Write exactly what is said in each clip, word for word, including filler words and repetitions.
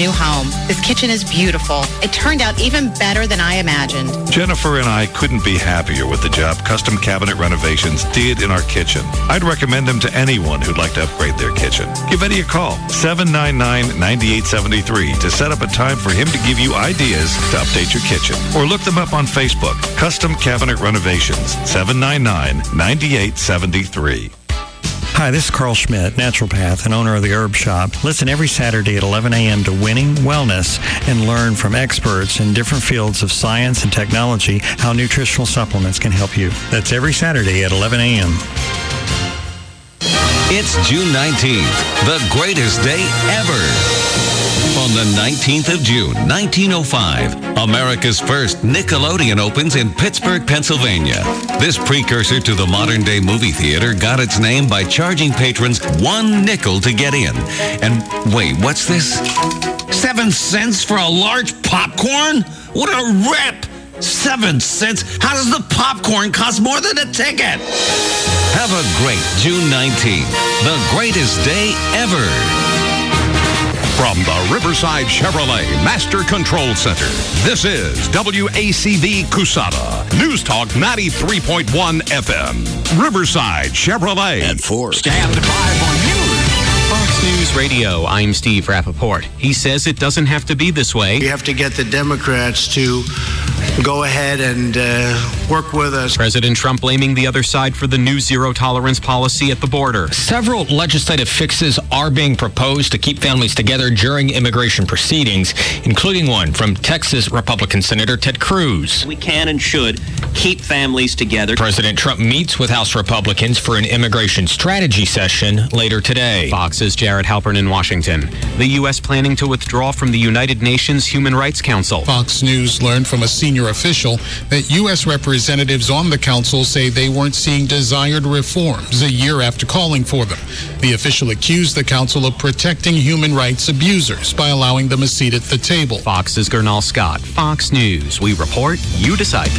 new home. This kitchen is beautiful. It turned out even better than I imagined. Jennifer and I couldn't be happier with the job Custom Cabinet Renovations did in our kitchen. I'd recommend them to anyone who'd like to upgrade their kitchen. Give Eddie a call, seven nine nine, nine eight seven three, to set up a time for him to give you ideas to update your kitchen. Or look them up on Facebook, Custom Cabinet Renovations, seven nine nine, nine eight seven three. Hi, this is Carl Schmidt, naturopath and owner of the Herb Shop. Listen every Saturday at eleven a.m. to Winning Wellness and learn from experts in different fields of science and technology how nutritional supplements can help you. That's every Saturday at eleven a.m. It's June nineteenth, the greatest day ever. On the nineteenth of June, nineteen oh five, America's first Nickelodeon opens in Pittsburgh, Pennsylvania. This precursor to the modern-day movie theater got its name by charging patrons one nickel to get in. And wait, what's this? Seven cents for a large popcorn? What a rip! Seven cents? How does the popcorn cost more than a ticket? Have a great June nineteenth, the greatest day ever. From the Riverside Chevrolet Master Control Center, this is W A C V Cusada, News Talk ninety-three point one F M. Riverside Chevrolet. At four. Stand by on news. Fox News Radio, I'm Steve Rappaport. He says it doesn't have to be this way. We have to get the Democrats to go ahead and uh, work with us. President Trump blaming the other side for the new zero-tolerance policy at the border. Several legislative fixes are being proposed to keep families together during immigration proceedings, including one from Texas Republican Senator Ted Cruz. We can and should keep families together. President Trump meets with House Republicans for an immigration strategy session later today. Fox's Jared Halpern in Washington. The U S planning to withdraw from the United Nations Human Rights Council. Fox News learned from a senior official that U S representatives on the council say they weren't seeing desired reforms a year after calling for them. The official accused the council of protecting human rights abusers by allowing them a seat at the table. Fox's Gernal Scott. Fox News. We report, you decide.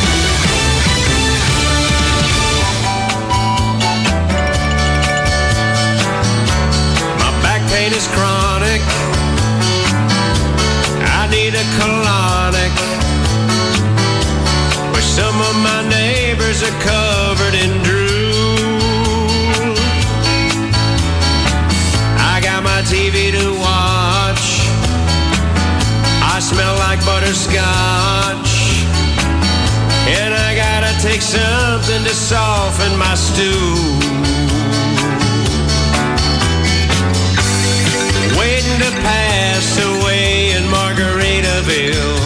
Is chronic. I need a colonic. Where some of my neighbors are covered in drool. I got my T V to watch. I smell like butterscotch. And I gotta take something to soften my stew. Waiting to pass away in Margaritaville,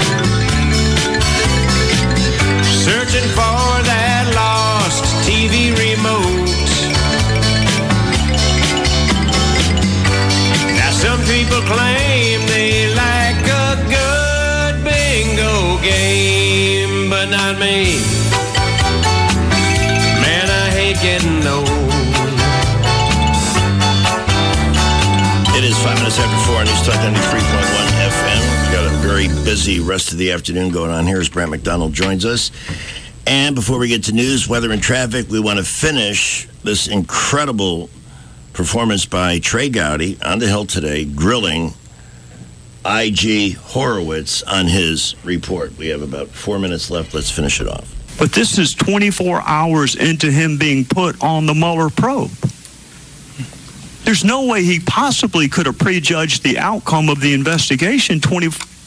searching for that lost T V remote. Now some people claim they like a good bingo game, but not me. Man, I hate getting old. It is five minutes after four on News Talk ninety-three point one F M. We've got a very busy rest of the afternoon going on here as Brant McDonald joins us. And before we get to news, weather, and traffic, we want to finish this incredible performance by Trey Gowdy on the Hill today, grilling I G Horowitz on his report. We have about four minutes left. Let's finish it off. But this is twenty-four hours into him being put on the Mueller probe. There's no way he possibly could have prejudged the outcome of the investigation. twenty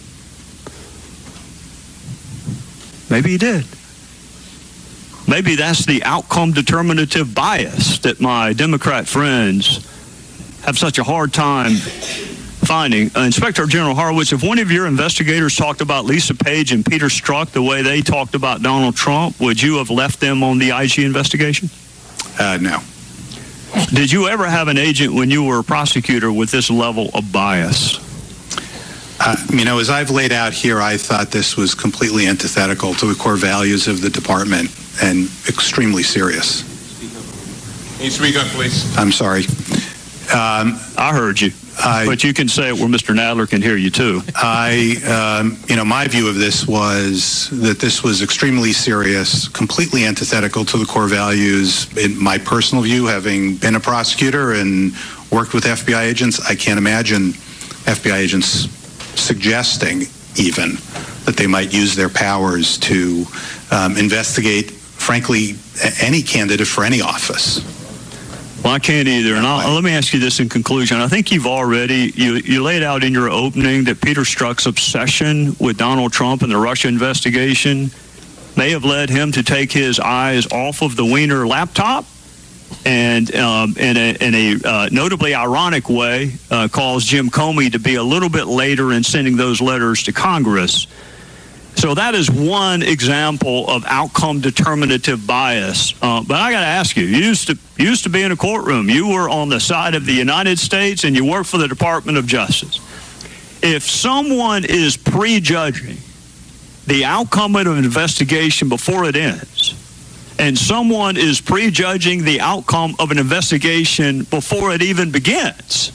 Maybe he did. Maybe that's the outcome determinative bias that my Democrat friends have such a hard time finding. Uh, Inspector General Horowitz, if one of your investigators talked about Lisa Page and Peter Strzok the way they talked about Donald Trump, would you have left them on the I G investigation? Uh, no. Did you ever have an agent when you were a prosecutor with this level of bias? Uh, you know, as I've laid out here, I thought this was completely antithetical to the core values of the department and extremely serious. Can you speak up, please? I'm sorry. Um, I heard you. I, but you can say it where Mister Nadler can hear you, too. I, um, you know, my view of this was that this was extremely serious, completely antithetical to the core values. In my personal view, having been a prosecutor and worked with F B I agents, I can't imagine F B I agents suggesting even that they might use their powers to um, investigate, frankly, any candidate for any office. Well, I can't either. And I'll, let me ask you this in conclusion. I think you've already, you, you laid out in your opening that Peter Strzok's obsession with Donald Trump and the Russia investigation may have led him to take his eyes off of the Wiener laptop and um, in a, in a uh, notably ironic way uh, calls Jim Comey to be a little bit later in sending those letters to Congress. So that is one example of outcome determinative bias. Uh, but I got to ask you, you used to you used to be in a courtroom. You were on the side of the United States and you worked for the Department of Justice. If someone is prejudging the outcome of an investigation before it ends, and someone is prejudging the outcome of an investigation before it even begins,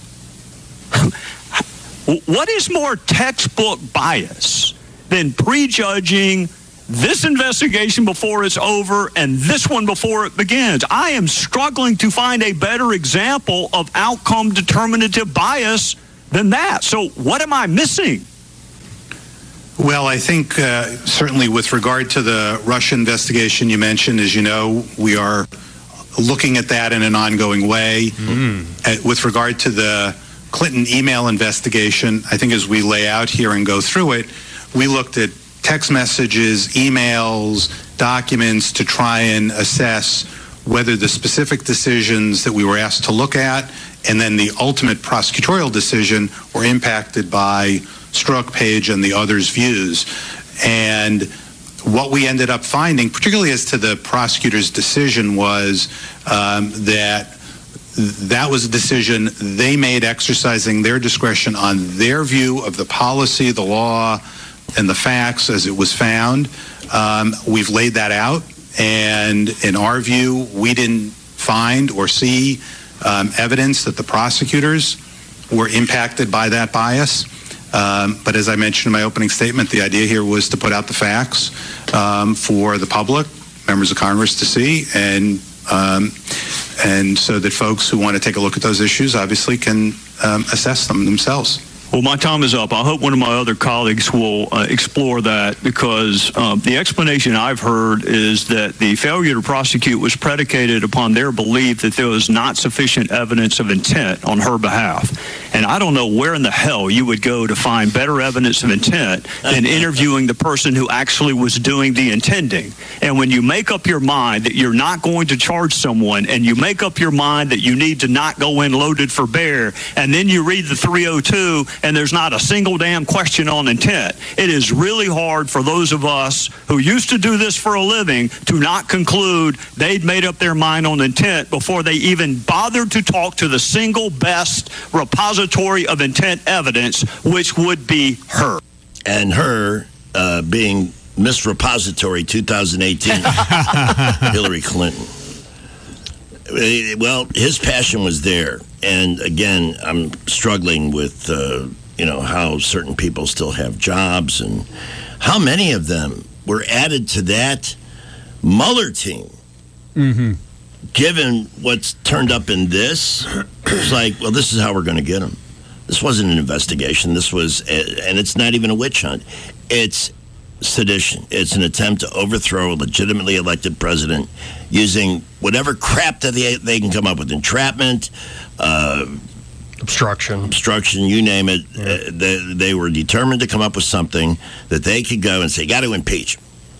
what is more textbook bias than prejudging this investigation before it's over and this one before it begins? I am struggling to find a better example of outcome determinative bias than that. So what am I missing? Well, I think uh, certainly with regard to the Russia investigation you mentioned, as you know, we are looking at that in an ongoing way. Mm. Uh, with regard to the Clinton email investigation, I think as we lay out here and go through it, we looked at text messages, emails, documents to try and assess whether the specific decisions that we were asked to look at and then the ultimate prosecutorial decision were impacted by Strzok, Page, and the others' views. And what we ended up finding, particularly as to the prosecutor's decision, was um, that that was a decision they made exercising their discretion on their view of the policy, the law, and the facts as it was found. Um, we've laid that out, and in our view, we didn't find or see um, evidence that the prosecutors were impacted by that bias. Um, but as I mentioned in my opening statement, the idea here was to put out the facts um, for the public, members of Congress to see, and um, and so that folks who want to take a look at those issues obviously can um, assess them themselves. Well, my time is up. I hope one of my other colleagues will uh, explore that, because um, the explanation I've heard is that the failure to prosecute was predicated upon their belief that there was not sufficient evidence of intent on her behalf. And I don't know where in the hell you would go to find better evidence of intent than interviewing the person who actually was doing the intending. And when you make up your mind that you're not going to charge someone, and you make up your mind that you need to not go in loaded for bear, and then you read the three oh two and there's not a single damn question on intent, it is really hard for those of us who used to do this for a living to not conclude they'd made up their mind on intent before they even bothered to talk to the single best repository of intent evidence, which would be her. And her uh, being Miss Repository two thousand eighteen, Hillary Clinton. Well, his passion was there. And again, I'm struggling with, uh, you know, how certain people still have jobs and how many of them were added to that Mueller team. Mm-hmm. Given what's turned up in this, it's like, well, this is how we're going to get them. This wasn't an investigation. This was, a, and it's not even a witch hunt. It's sedition. It's an attempt to overthrow a legitimately elected president using whatever crap that they, they can come up with. Entrapment, uh, obstruction, obstruction, you name it. Yeah. Uh, they, they were determined to come up with something that they could go and say, got to impeach.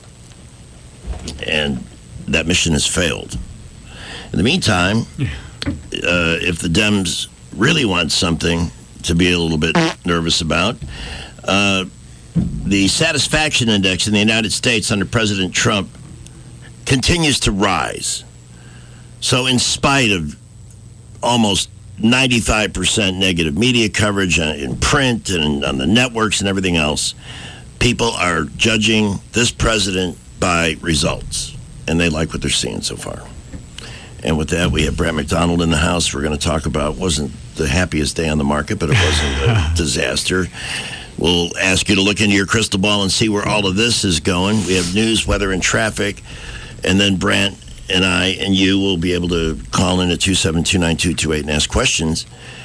And that mission has failed. In the meantime, uh, if the Dems really want something to be a little bit nervous about, uh, the satisfaction index in the United States under President Trump continues to rise. So in spite of almost ninety-five percent negative media coverage in print and on the networks and everything else, people are judging this president by results, and they like what they're seeing so far. And with that, we have Brant McDonald in the house. We're going to talk about, wasn't the happiest day on the market, but it wasn't a disaster. We'll ask you to look into your crystal ball and see where all of this is going. We have news, weather, and traffic. And then Brant and I and you will be able to call in at two seven two, nine two two eight and ask questions.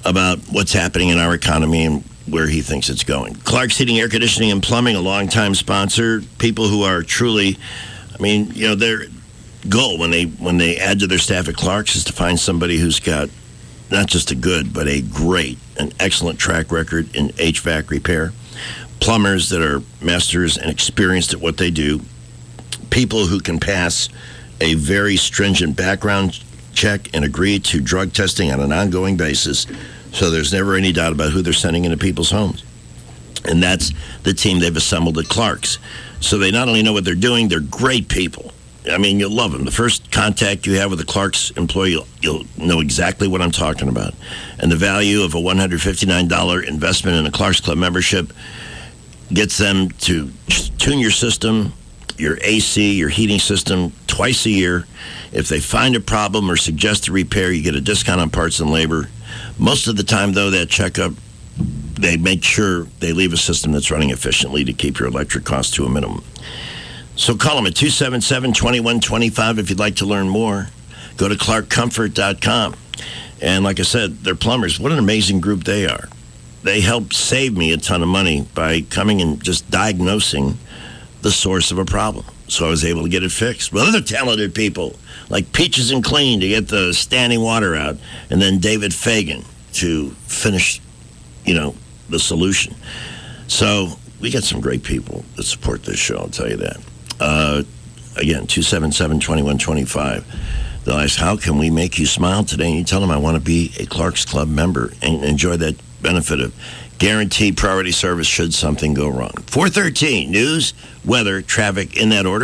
about what's happening in our economy and where he thinks it's going. Clark's Heating, Air Conditioning, and Plumbing, a longtime sponsor. People who are truly, I mean, you know, their goal when they when they add to their staff at Clark's is to find somebody who's got not just a good, but a great, an excellent track record in H V A C repair. Plumbers that are masters and experienced at what they do. People who can pass a very stringent background check and agree to drug testing on an ongoing basis, so there's never any doubt about who they're sending into people's homes. And that's the team they've assembled at Clark's. So they not only know what they're doing, they're great people. I mean, you'll love them. The first contact you have with a Clark's employee, you'll, you'll know exactly what I'm talking about. And the value of a one hundred fifty-nine dollars investment in a Clark's Club membership gets them to tune your system, your A C, your heating system twice a year. If they find a problem or suggest a repair, you get a discount on parts and labor. Most of the time, though, that checkup, they make sure they leave a system that's running efficiently to keep your electric costs to a minimum. So call them at two seven seven, two one two five if you'd like to learn more. Go to clark comfort dot com. And like I said, they're plumbers. What an amazing group they are. They helped save me a ton of money by coming and just diagnosing the source of a problem. So I was able to get it fixed. With other talented people like Peaches and Clean to get the standing water out, and then David Fagan to finish, you know, the solution. So we got some great people that support this show, I'll tell you that. Uh, again, two seven seven, two one two five. They'll ask, how can we make you smile today? And you tell them, I want to be a Clark's Club member and enjoy that benefit of guaranteed priority service should something go wrong. four thirteen, news, weather, traffic, in that order.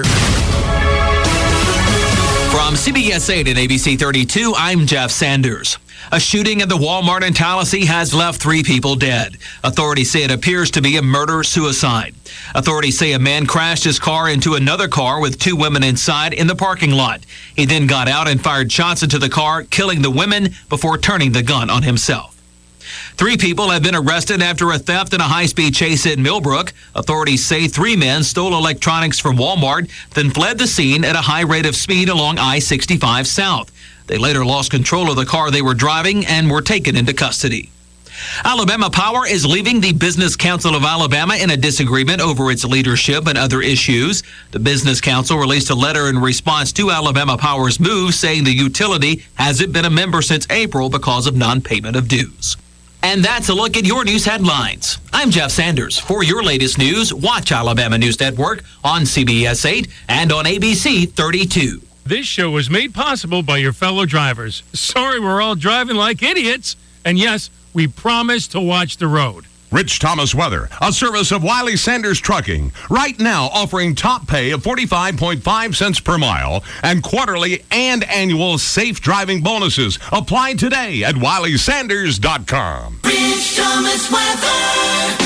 From C B S eight and A B C thirty-two, I'm Jeff Sanders. A shooting at the Walmart in Tallahassee has left three people dead. Authorities say it appears to be a murder-suicide. Authorities say a man crashed his car into another car with two women inside in the parking lot. He then got out and fired shots into the car, killing the women before turning the gun on himself. Three people have been arrested after a theft and a high-speed chase in Millbrook. Authorities say three men stole electronics from Walmart, then fled the scene at a high rate of speed along I sixty-five South. They later lost control of the car they were driving and were taken into custody. Alabama Power is leaving the Business Council of Alabama in a disagreement over its leadership and other issues. The Business Council released a letter in response to Alabama Power's move, saying the utility hasn't been a member since April because of non-payment of dues. And that's a look at your news headlines. I'm Jeff Sanders. For your latest news, watch Alabama News Network on C B S eight and on A B C thirty-two. This show was made possible by your fellow drivers. Sorry we're all driving like idiots. And yes, we promise to watch the road. Rich Thomas Weather, a service of Wiley Sanders Trucking. Right now offering top pay of forty-five point five cents per mile and quarterly and annual safe driving bonuses. Apply today at wiley sanders dot com. Rich Thomas Weather.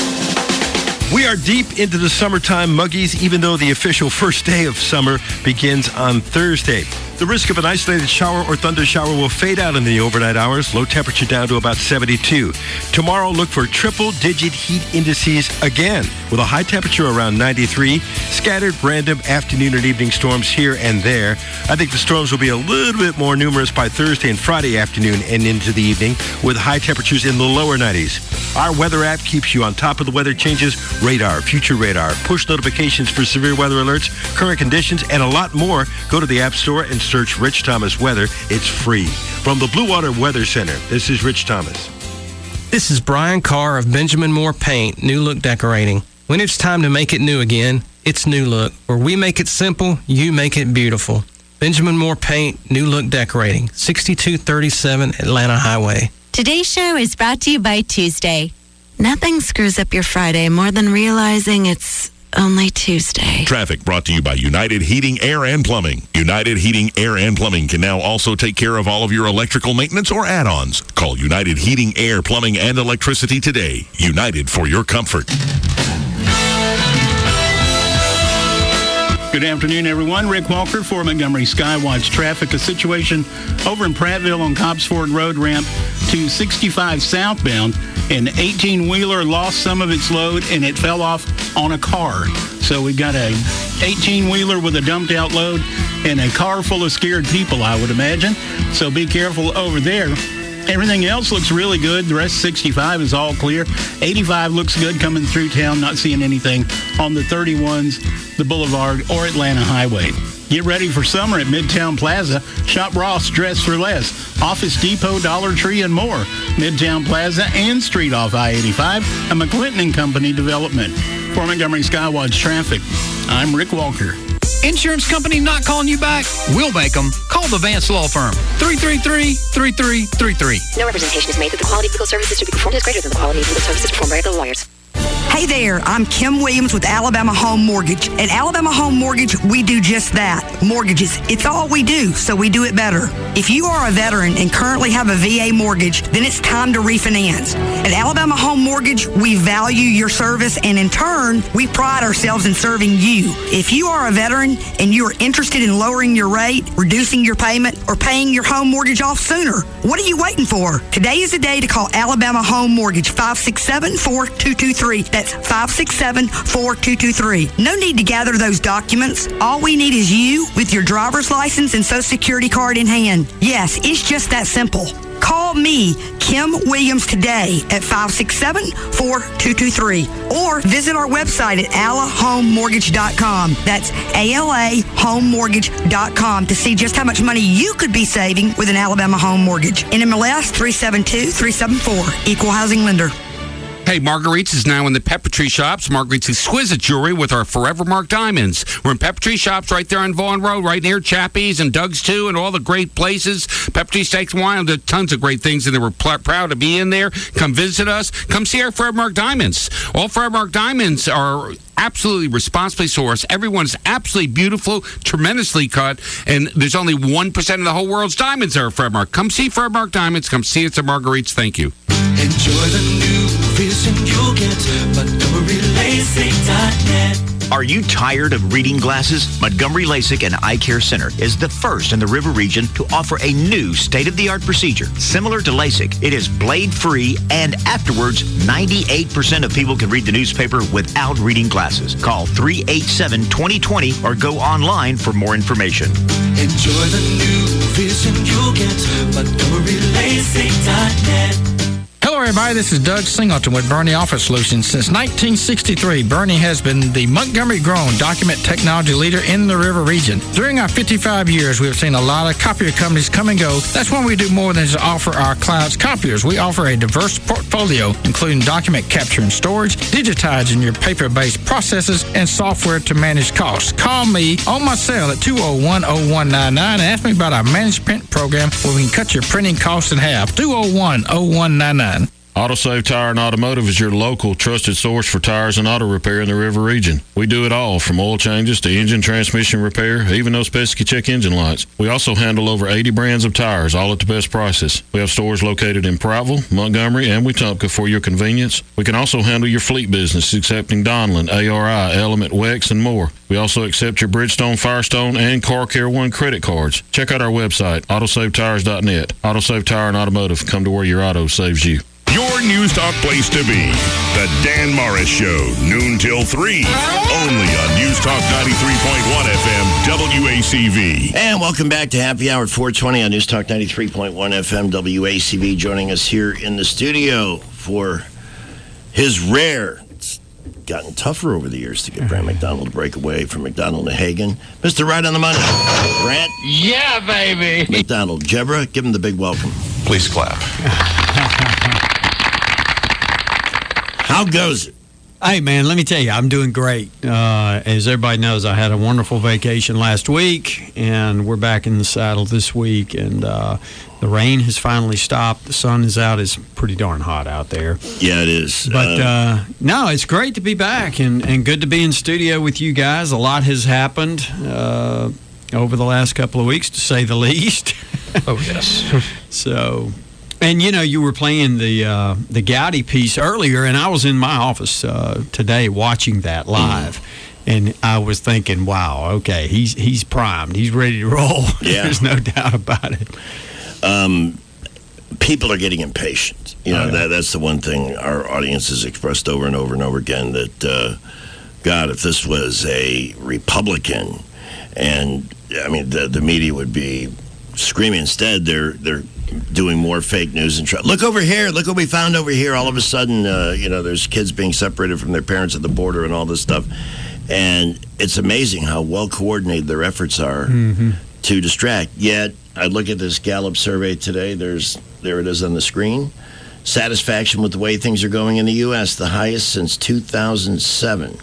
We are deep into the summertime muggies, even though the official first day of summer begins on Thursday. The risk of an isolated shower or thunder shower will fade out in the overnight hours. Low temperature down to about seventy-two. Tomorrow, look for triple-digit heat indices again, with a high temperature around ninety-three. Scattered random afternoon and evening storms here and there. I think the storms will be a little bit more numerous by Thursday and Friday afternoon and into the evening, with high temperatures in the lower nineties. Our weather app keeps you on top of the weather changes. Radar, future radar, push notifications for severe weather alerts, current conditions, and a lot more. Go to the App Store and search Rich Thomas Weather. It's free. From the Blue Water Weather Center, this is Rich Thomas. This is Brian Carr of Benjamin Moore Paint, New Look Decorating. When it's time to make it new again, it's New Look. Where we make it simple, you make it beautiful. Benjamin Moore Paint, New Look Decorating, sixty-two thirty-seven Atlanta Highway. Today's show is brought to you by Tuesday. Nothing screws up your Friday more than realizing it's only Tuesday. Traffic brought to you by United Heating, Air, and Plumbing. United Heating, Air, and Plumbing can now also take care of all of your electrical maintenance or add-ons. Call United Heating, Air, Plumbing, and Electricity today. United for your comfort. Good afternoon, everyone. Rick Walker for Montgomery Skywatch Traffic. A situation over in Prattville on Cobbs Ford Road ramp to sixty-five southbound. An eighteen-wheeler lost some of its load, and it fell off on a car. So we've got a eighteen-wheeler with a dumped-out load and a car full of scared people, I would imagine. So be careful over there. Everything else looks really good. The rest sixty-five is all clear. eighty-five looks good coming through town. Not seeing anything on the thirty-ones, the Boulevard, or Atlanta Highway. Get ready for summer at Midtown Plaza. Shop Ross, dress for less. Office Depot, Dollar Tree, and more. Midtown Plaza and Street off I eighty-five, a McClinton and Company development. For Montgomery Skywatch Traffic, I'm Rick Walker. Insurance company not calling you back? We'll make them. Call the Vance Law Firm. three three three, three three three three. No representation is made that the quality of legal services to be performed is greater than the quality of legal services performed by regular lawyers. Hey there, I'm Kim Williams with Alabama Home Mortgage. At Alabama Home Mortgage, we do just that. Mortgages. It's all we do, so we do it better. If you are a veteran and currently have a V A mortgage, then it's time to refinance. At Alabama Home Mortgage, we value your service, and in turn, we pride ourselves in serving you. If you are a veteran and you are interested in lowering your rate, reducing your payment, or paying your home mortgage off sooner, what are you waiting for? Today is the day to call Alabama Home Mortgage, five six seven, four two two three. That's five six seven, four two two three. No need to gather those documents. All we need is you with your driver's license and Social Security card in hand. Yes, it's just that simple. Call me, Kim Williams, today at five six seven, four two two three or visit our website at ala home mortgage dot com. That's A L A home mortgage dot com to see just how much money you could be saving with an Alabama home mortgage. N M L S three seven two three seven four, Equal Housing Lender. Hey, Marguerite's is now in the Peppertree Shops. Marguerite's exquisite jewelry with our Forever Mark diamonds. We're in Peppertree Shops right there on Vaughan Road, right near Chappie's and Doug's too, and all the great places. Peppertree Steaks and Wine, there's tons of great things, and they were pl- proud to be in there. Come visit us. Come see our Forever Mark diamonds. All Forever Mark diamonds are absolutely responsibly sourced. Everyone's absolutely beautiful, tremendously cut, and there's only one percent of the whole world's diamonds are Forever Mark. Come see Forever Mark diamonds. Come see us at Marguerite's. Thank you. Enjoy the new vision you'll get. Montgomery LASIK dot net. Are you tired of reading glasses? Montgomery LASIK and Eye Care Center is the first in the River region to offer a new state-of-the-art procedure. Similar to LASIK, it is blade-free, and afterwards, ninety-eight percent of people can read the newspaper without reading glasses. Call three eight seven, two zero two zero or go online for more information. Enjoy the new vision you'll get. Montgomery LASIK dot net. Hello, everybody. This is Doug Singleton with Bernie Office Solutions. Since nineteen sixty-three, Bernie has been the Montgomery-grown document technology leader in the River region. During our fifty-five years, we have seen a lot of copier companies come and go. That's when we do more than just offer our clients copiers. We offer a diverse portfolio, including document capture and storage, digitizing your paper-based processes, and software to manage costs. Call me on my cell at two oh one, oh one nine nine and ask me about our managed print program where we can cut your printing costs in half. two oh one, oh one nine nine. AutoSave Tire and Automotive is your local trusted source for tires and auto repair in the River region. We do it all, from oil changes to engine transmission repair, even those pesky check engine lights. We also handle over eighty brands of tires, all at the best prices. We have stores located in Prattville, Montgomery, and Wetumpka for your convenience. We can also handle your fleet business, accepting Donlin, A R I, Element, Wex, and more. We also accept your Bridgestone, Firestone, and Car Care One credit cards. Check out our website, autosave tires dot net. AutoSave Tire and Automotive. Come to where your auto saves you. Your News Talk place to be. The Dan Morris Show, noon till three. Only on News Talk ninety-three point one F M, W A C V. And welcome back to Happy Hour at four twenty on News Talk ninety-three point one F M, W A C V. Joining us here in the studio for his rare, it's gotten tougher over the years to get Brant McDonald to break away from McDonald to Hagan. Mister Right on the Money, Brant. Yeah, baby. McDonald. Jebra, give him the big welcome. Please clap. How goes it? Hey, man, let me tell you, I'm doing great. Uh, as everybody knows, I had a wonderful vacation last week, and we're back in the saddle this week, and uh, the rain has finally stopped. The sun is out. It's pretty darn hot out there. Yeah, it is. But, uh, uh, no, it's great to be back and, and good to be in studio with you guys. A lot has happened uh, over the last couple of weeks, to say the least. Oh, yes. So... And, you know, you were playing the uh, the Gowdy piece earlier, and I was in my office uh, today watching that live. And I was thinking, wow, okay, he's he's primed. He's ready to roll. Yeah. There's no doubt about it. Um, people are getting impatient. You know, Oh, yeah. that that's the one thing our audience has expressed over and over and over again, that, uh, God, if this was a Republican, and, I mean, the, the media would be screaming. Instead, they're they're doing more fake news and try. Look over here. Look what we found over here. All of a sudden, uh, you know, there's kids being separated from their parents at the border and all this stuff. And it's amazing how well coordinated their efforts are Mm-hmm. to distract. Yet, I look at this Gallup survey today. There's there it is on the screen. Satisfaction with the way things are going in the U S, the highest since two thousand seven.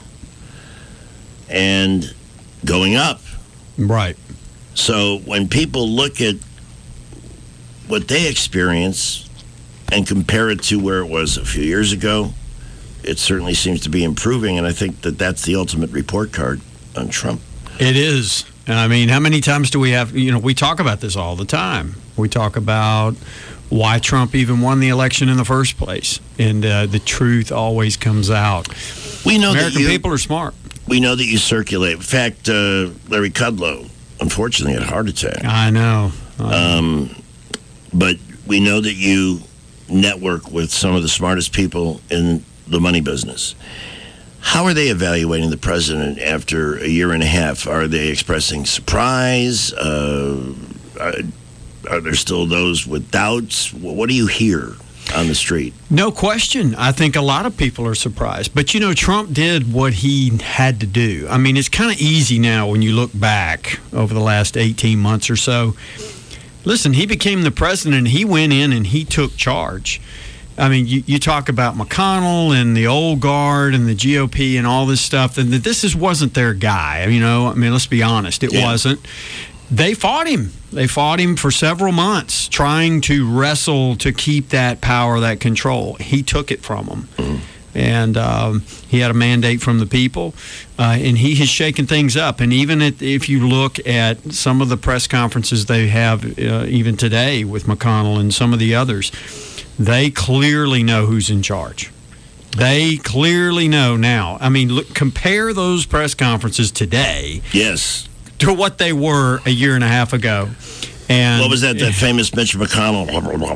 And going up. Right. So when people look at what they experience and compare it to where it was a few years ago, it certainly seems to be improving, and I think that that's the ultimate report card on Trump. It is. I mean, how many times do we have, you know, we talk about this all the time. We talk about why Trump even won the election in the first place, and uh, the truth always comes out. We know American that you, people are smart. We know that you circulate. In fact, uh, Larry Kudlow, unfortunately, had a heart attack. I know. I know. Um, but we know that you network with some of the smartest people in the money business. How are they evaluating the president after a year and a half? Are they expressing surprise? Uh, are, are there still those with doubts? What do you hear on the street? No question. I think a lot of people are surprised. But, you know, Trump did what he had to do. I mean, it's kind of easy now when you look back over the last eighteen months or so. Listen, he became the president, and he went in and he took charge. I mean, you, you talk about McConnell and the old guard and the G O P and all this stuff, and this is, wasn't their guy. You know, I mean, let's be honest, it Yeah. wasn't. They fought him. They fought him for several months, trying to wrestle to keep that power, that control. He took it from them. Mm-hmm. And um, he had a mandate from the people, uh, and he has shaken things up. And even at, if you look at some of the press conferences they have uh, even today with McConnell and some of the others, they clearly know who's in charge. They clearly know now. I mean, look, compare those press conferences today Yes. to what they were a year and a half ago. And What was that, that famous Mitch McConnell?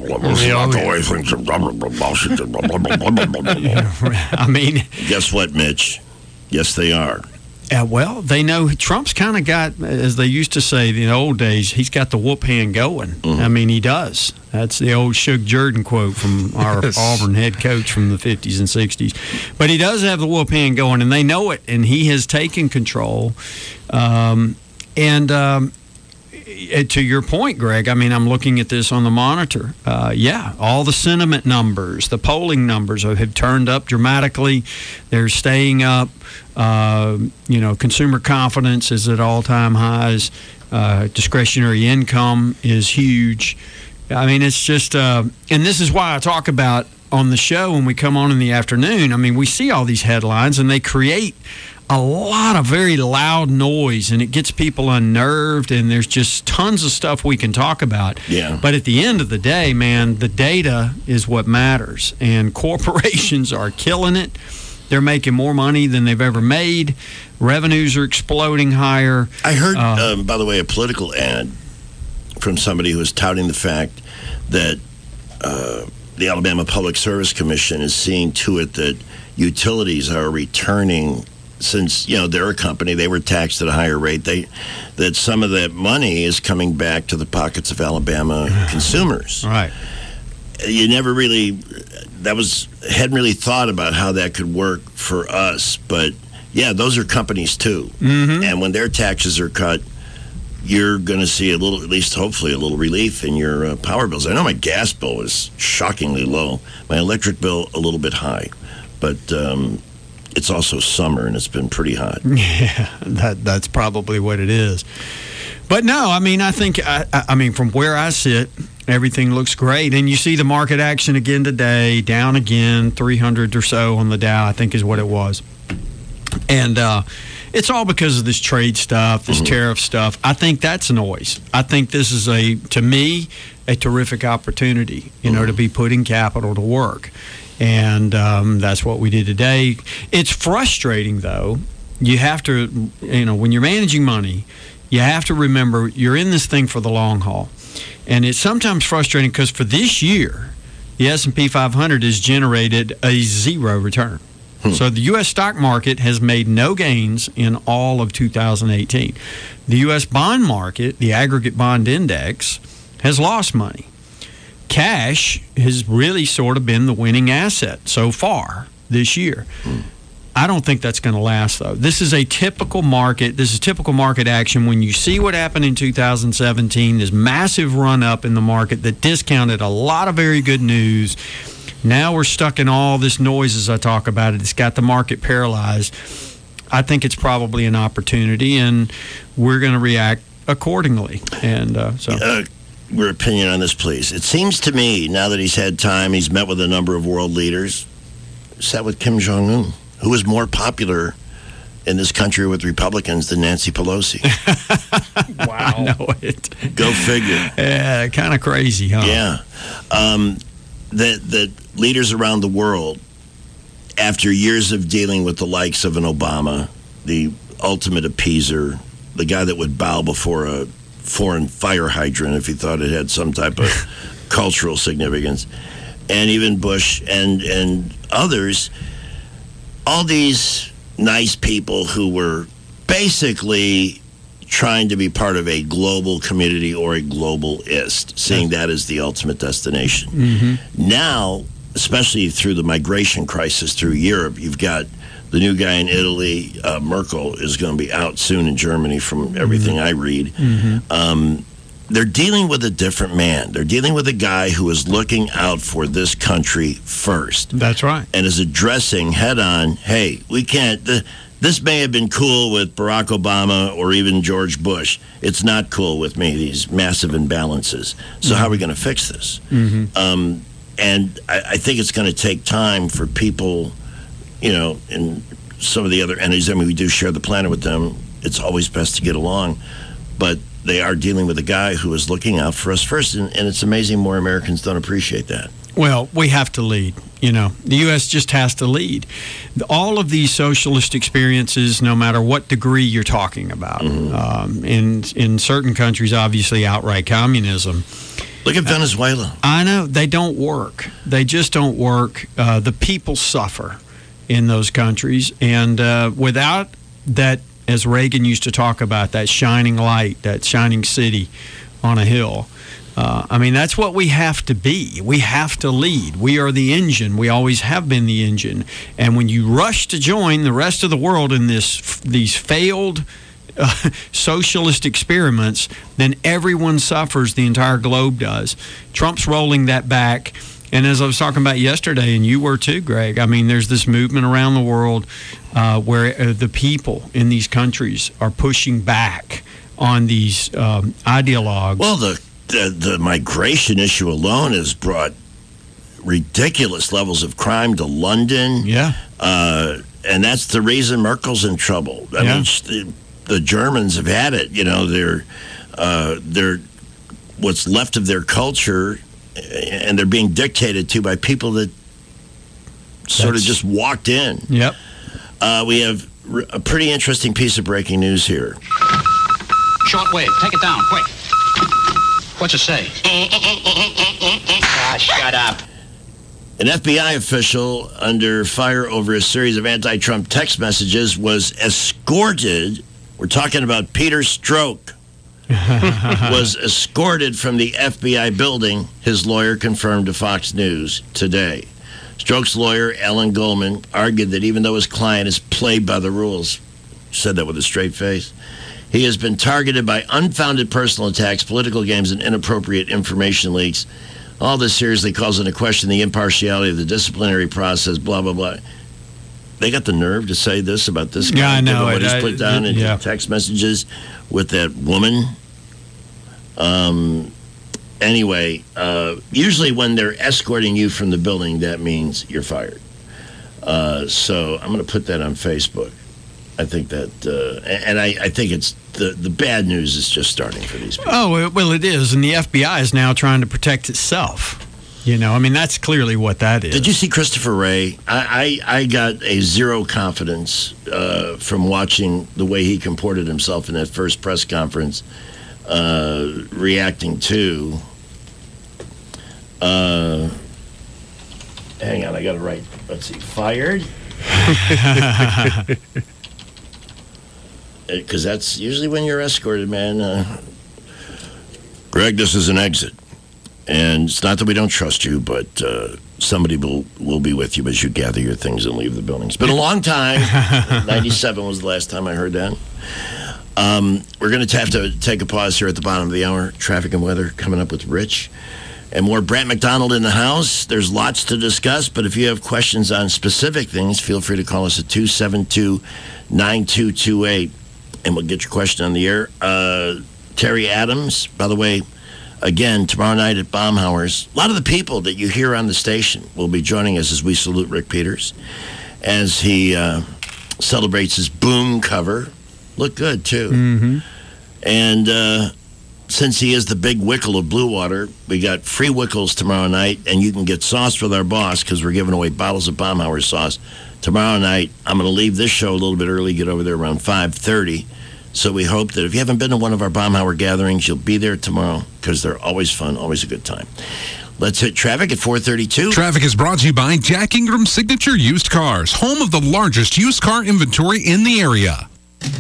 I mean, guess what, Mitch? Yes, they are. Uh, well, they know Trump's kind of got, as they used to say in the old days, he's got the whoop hand going. Mm-hmm. I mean, he does. That's the old Shug Jordan quote from our Yes. Auburn head coach from the fifties and sixties. But he does have the whoop hand going, and they know it, and he has taken control. Um, and um, to your point, Greg, I mean, I'm looking at this on the monitor. Uh, yeah, all the sentiment numbers, the polling numbers have turned up dramatically. They're staying up. Uh, you know, consumer confidence is at all-time highs. Uh, discretionary income is huge. I mean, it's just, uh, and this is why I talk about on the show when we come on in the afternoon. I mean, we see all these headlines, and they create a lot of very loud noise, and it gets people unnerved, and there's just tons of stuff we can talk about. Yeah. But at the end of the day, man, the data is what matters, and corporations are killing it. They're making more money than they've ever made. Revenues are exploding higher. I heard, Uh, um, by the way, a political ad from somebody who was touting the fact that uh, the Alabama Public Service Commission is seeing to it that utilities are returning. Since, you know, they're a company, they were taxed at a higher rate, they that some of that money is coming back to the pockets of Alabama consumers. Right. You never really, that was, hadn't really thought about how that could work for us. But, yeah, those are companies, too. Mm-hmm. And when their taxes are cut, you're going to see a little, at least hopefully, a little relief in your uh, power bills. I know my gas bill is shockingly low. My electric bill, a little bit high. But um, it's also summer, and it's been pretty hot. Yeah, that that's probably what it is. But no, I mean, I think, I, I mean, from where I sit, everything looks great. And you see the market action again today, down again, three hundred or so on the Dow, I think is what it was. And uh, it's all because of this trade stuff, this mm-hmm. tariff stuff. I think that's noise. I think this is, a, to me, a terrific opportunity, you know, mm-hmm. to be putting capital to work. And um, that's what we did today. It's frustrating, though. You have to, you know, when you're managing money, you have to remember you're in this thing for the long haul. And it's sometimes frustrating because for this year, the S and P five hundred has generated a zero return. Hmm. So the U S stock market has made no gains in all of two thousand eighteen. The U S bond market, the aggregate bond index, has lost money. cash has really sort of been the winning asset so far this year. Mm. I don't think that's going to last, though. This is a typical market. This is typical market action. When you see what happened in two thousand seventeen, this massive run-up in the market that discounted a lot of very good news. Now we're stuck in all this noise as I talk about it. It's got the market paralyzed. I think it's probably an opportunity, and we're going to react accordingly. And uh, so... Uh, your opinion on this, please. It seems to me, now that he's had time, he's met with a number of world leaders, sat with Kim Jong-un, who is more popular in this country with Republicans than Nancy Pelosi. Wow. I know it. Go figure. Yeah, kind of crazy, huh? Yeah. Um, the, the leaders around the world, after years of dealing with the likes of an Obama, the ultimate appeaser, the guy that would bow before a foreign fire hydrant if he thought it had some type of cultural significance, and even Bush and and others, all these nice people who were basically trying to be part of a global community or a globalist, seeing that as the ultimate destination. Mm-hmm. Now, especially through the migration crisis through Europe, you've got the new guy in Italy, uh, Merkel, is going to be out soon in Germany from everything mm-hmm. I read. Mm-hmm. Um, they're dealing with a different man. They're dealing with a guy who is looking out for this country first. That's right. And is addressing head-on, hey, we can't... The, this may have been cool with Barack Obama or even George Bush. It's not cool with me, these massive imbalances. So mm-hmm. how are we going to fix this? Mm-hmm. Um, and I, I think it's going to take time for people... You know, and some of the other entities, I mean, we do share the planet with them. It's always best to get along. But they are dealing with a guy who is looking out for us first. And, and it's amazing more Americans don't appreciate that. Well, we have to lead. You know, the U S just has to lead. All of these socialist experiences, no matter what degree you're talking about, mm-hmm. um, in, in certain countries, obviously outright communism. Look at Venezuela. Uh, I know. They don't work. They just don't work. Uh, the people suffer in those countries, and uh, without that, as Reagan used to talk about, that shining light, that shining city on a hill, uh, I mean, that's what we have to be. We have to lead. We are the engine. We always have been the engine. And when you rush to join the rest of the world in this these failed uh, socialist experiments, then everyone suffers. The entire globe does. Trump's rolling that back. And as I was talking about yesterday, and you were too, Greg, I mean, there's this movement around the world uh, where uh, the people in these countries are pushing back on these um, ideologues. Well, the, the the migration issue alone has brought ridiculous levels of crime to London. Yeah. Uh, and that's the reason Merkel's in trouble. I yeah. mean, the, the Germans have had it. You know, they're, uh, they're what's left of their culture, and they're being dictated to by people that sort That's, of just walked in. Yep. Uh, we have a pretty interesting piece of breaking news here. Short wave. Take it down, quick. What's it say? Ah, shut up. An F B I official under fire over a series of anti-Trump text messages was escorted. We're talking about Peter Strzok. was escorted from the F B I building, his lawyer confirmed to Fox News today. Strzok's lawyer, Ellen Goldman, argued that even though his client is played by the rules, said that with a straight face, he has been targeted by unfounded personal attacks, political games, and inappropriate information leaks. All this seriously calls into question the impartiality of the disciplinary process, blah, blah, blah. They got the nerve to say this about this guy? Yeah, I know. What it, he's put down it, in yeah. text messages with that woman. Um. Anyway, uh, usually when they're escorting you from the building, that means you're fired. Uh, so I'm going to put that on Facebook. I think that, uh, and I, I think it's the, the bad news is just starting for these people. Oh, well, it is. And the F B I is now trying to protect itself. You know, I mean, that's clearly what that is. Did you see Christopher Wray? I, I, I got a zero confidence uh, from watching the way he comported himself in that first press conference, uh, reacting to. Uh, hang on, I got to write. Let's see, fired? Because that's usually when you're escorted, man. Uh, Greg, this is an exit. And it's not that we don't trust you, but uh, somebody will, will be with you as you gather your things and leave the building. It's been a long time. ninety-seven was the last time I heard that. Um, we're going to have to take a pause here at the bottom of the hour. Traffic and weather coming up with Rich. And more Brant McDonald in the house. There's lots to discuss, but if you have questions on specific things, feel free to call us at two seven two, nine two two eight, and we'll get your question on the air. Uh, Terry Adams, by the way, again, tomorrow night at Baumhauer's, a lot of the people that you hear on the station will be joining us as we salute Rick Peters as he uh, celebrates his Boom cover. Look good, too. Mm-hmm. And uh, since he is the big Wickle of Blue Water, we got free Wickles tomorrow night, and you can get sauce with our boss because we're giving away bottles of Baumhauer sauce. Tomorrow night, I'm going to leave this show a little bit early, get over there around five thirty. So we hope that if you haven't been to one of our Baumhauer gatherings, you'll be there tomorrow because they're always fun, always a good time. Let's hit traffic at four thirty-two. Traffic is brought to you by Jack Ingram Signature Used Cars, home of the largest used car inventory in the area.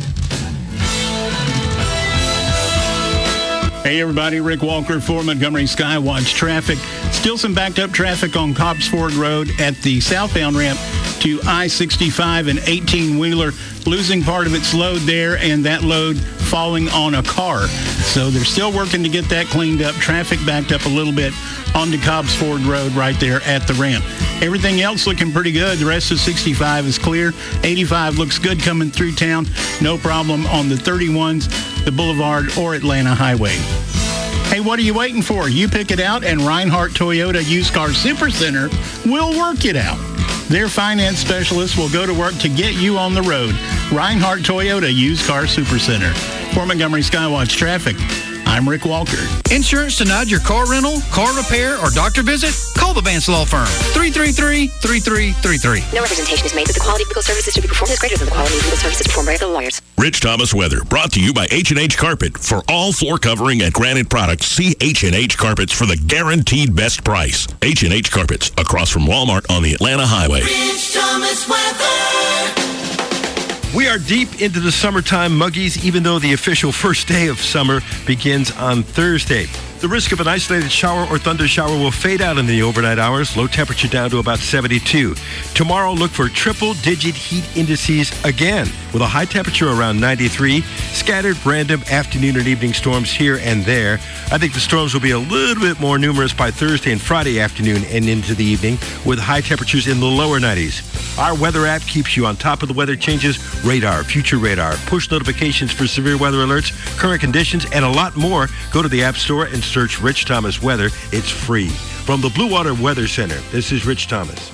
Hey everybody, Rick Walker for Montgomery Skywatch Traffic. Still some backed up traffic on Cobbs Ford Road at the southbound ramp to I sixty-five, an eighteen-wheeler losing part of its load there, and that load falling on a car. So they're still working to get that cleaned up. Traffic backed up a little bit onto Cobbs Ford Road right there at the ramp. Everything else looking pretty good. The rest of sixty-five is clear. eighty-five looks good coming through town. No problem on the thirty-ones, the Boulevard, or Atlanta Highway. Hey, what are you waiting for? You pick it out, and Reinhardt Toyota Used Car Super Center will work it out. Their finance specialists will go to work to get you on the road. Reinhardt Toyota Used Car Super Center. For Montgomery Skywatch Traffic, I'm Rick Walker. Insurance denied your car rental, car repair, or doctor visit? Call the Vance Law Firm. three three three, three three three three. No representation is made that the quality of legal services to be performed is greater than the quality of legal services performed by other lawyers. Rich Thomas Weather, brought to you by H and H Carpet. For all floor covering and granite products, see H and H Carpets for the guaranteed best price. H and H Carpets, across from Walmart on the Atlanta Highway. Rich Thomas Weather. We are deep into the summertime muggies, even though the official first day of summer begins on Thursday. The risk of an isolated shower or thunder shower will fade out in the overnight hours. Low temperature down to about seventy-two. Tomorrow, look for triple-digit heat indices again, with a high temperature around ninety-three. Scattered random afternoon and evening storms here and there. I think the storms will be a little bit more numerous by Thursday and Friday afternoon and into the evening, with high temperatures in the lower nineties. Our weather app keeps you on top of the weather changes. Radar, future radar, push notifications for severe weather alerts, current conditions, and a lot more. Go to the App Store and search Rich Thomas Weather. It's free. From the Blue Water Weather Center, this is Rich Thomas.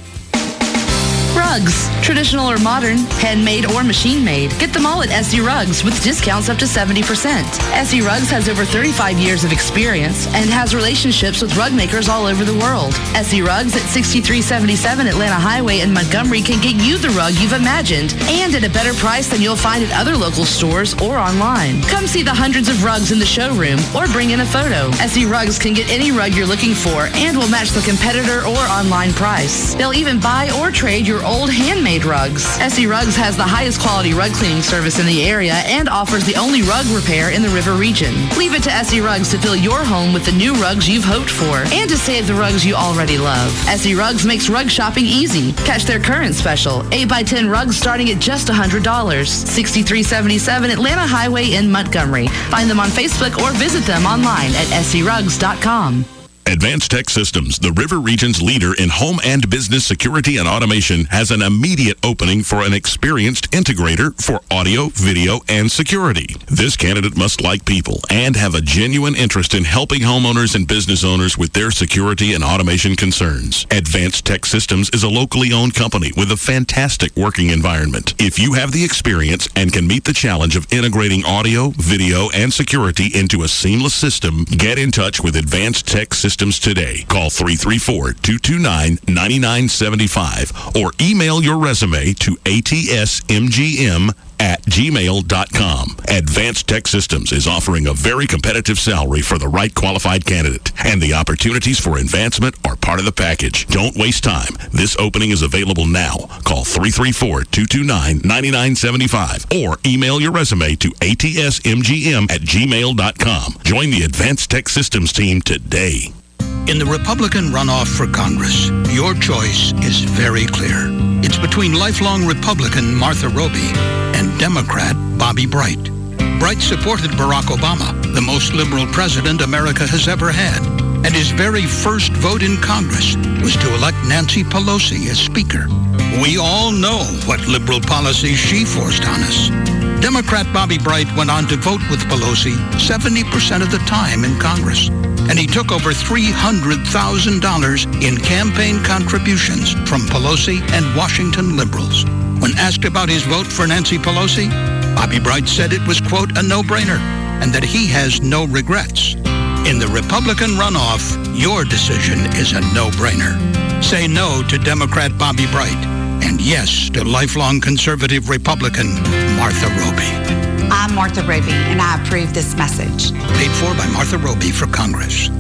Rugs, traditional or modern, handmade or machine-made. Get them all at S E Rugs with discounts up to seventy percent. S E Rugs has over thirty-five years of experience and has relationships with rug makers all over the world. S E Rugs at sixty-three seventy-seven Atlanta Highway in Montgomery can get you the rug you've imagined and at a better price than you'll find at other local stores or online. Come see the hundreds of rugs in the showroom or bring in a photo. S E Rugs can get any rug you're looking for and will match the competitor or online price. They'll even buy or trade your old handmade rugs. S E Rugs has the highest quality rug cleaning service in the area and offers the only rug repair in the River region. Leave it to S E Rugs to fill your home with the new rugs you've hoped for and to save the rugs you already love. S E Rugs makes rug shopping easy. Catch their current special, eight by ten rugs starting at just one hundred dollars. sixty-three seventy-seven Atlanta Highway in Montgomery. Find them on Facebook or visit them online at S E rugs dot com. Advanced Tech Systems, the River Region's leader in home and business security and automation, has an immediate opening for an experienced integrator for audio, video, and security. This candidate must like people and have a genuine interest in helping homeowners and business owners with their security and automation concerns. Advanced Tech Systems is a locally owned company with a fantastic working environment. If you have the experience and can meet the challenge of integrating audio, video, and security into a seamless system, get in touch with Advanced Tech Systems today. Call three three four, two two nine, nine nine seven five or email your resume to A T S M G M at gmail dot com. Advanced Tech Systems is offering a very competitive salary for the right qualified candidate, and the opportunities for advancement are part of the package. Don't waste time. This opening is available now. Call three three four, two two nine, nine nine seven five or email your resume to A T S M G M at gmail dot com. Join the Advanced Tech Systems team today. In the Republican runoff for Congress, your choice is very clear. It's between lifelong Republican Martha Roby and Democrat Bobby Bright. Bright supported Barack Obama, the most liberal president America has ever had, and his very first vote in Congress was to elect Nancy Pelosi as Speaker. We all know what liberal policies she forced on us. Democrat Bobby Bright went on to vote with Pelosi seventy percent of the time in Congress, and he took over three hundred thousand dollars in campaign contributions from Pelosi and Washington liberals. When asked about his vote for Nancy Pelosi, Bobby Bright said it was, quote, a no-brainer, and that he has no regrets. In the Republican runoff, your decision is a no-brainer. Say no to Democrat Bobby Bright, and yes to lifelong conservative Republican Martha Roby. I'm Martha Roby, and I approve this message. Paid for by Martha Roby for Congress.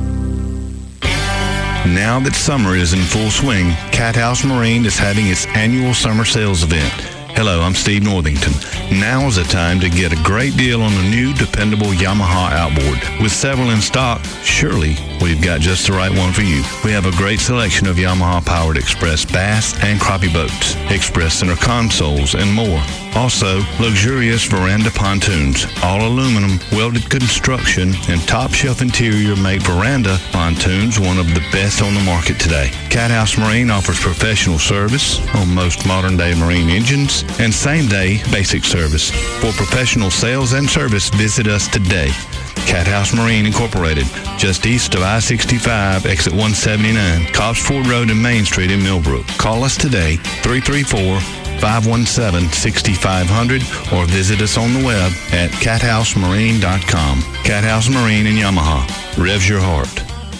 Now that summer is in full swing, Cat House Marine is having its annual summer sales event. Hello, I'm Steve Northington. Now is the time to get a great deal on the new, dependable Yamaha outboard. With several in stock, surely we've got just the right one for you. We have a great selection of Yamaha-powered Express bass and crappie boats, Express center consoles, and more. Also, luxurious veranda pontoons, all aluminum, welded construction, and top-shelf interior make veranda pontoons one of the best on the market today. Cat House Marine offers professional service on most modern-day marine engines and same-day basic service. For professional sales and service, visit us today. Cat House Marine Incorporated, just east of I sixty-five, exit one seventy-nine, Cobbs Ford Road and Main Street in Millbrook. Call us today, three three four, five one seven, six five zero zero, or visit us on the web at cat house marine dot com. Cat House Marine and Yamaha. Revs your heart.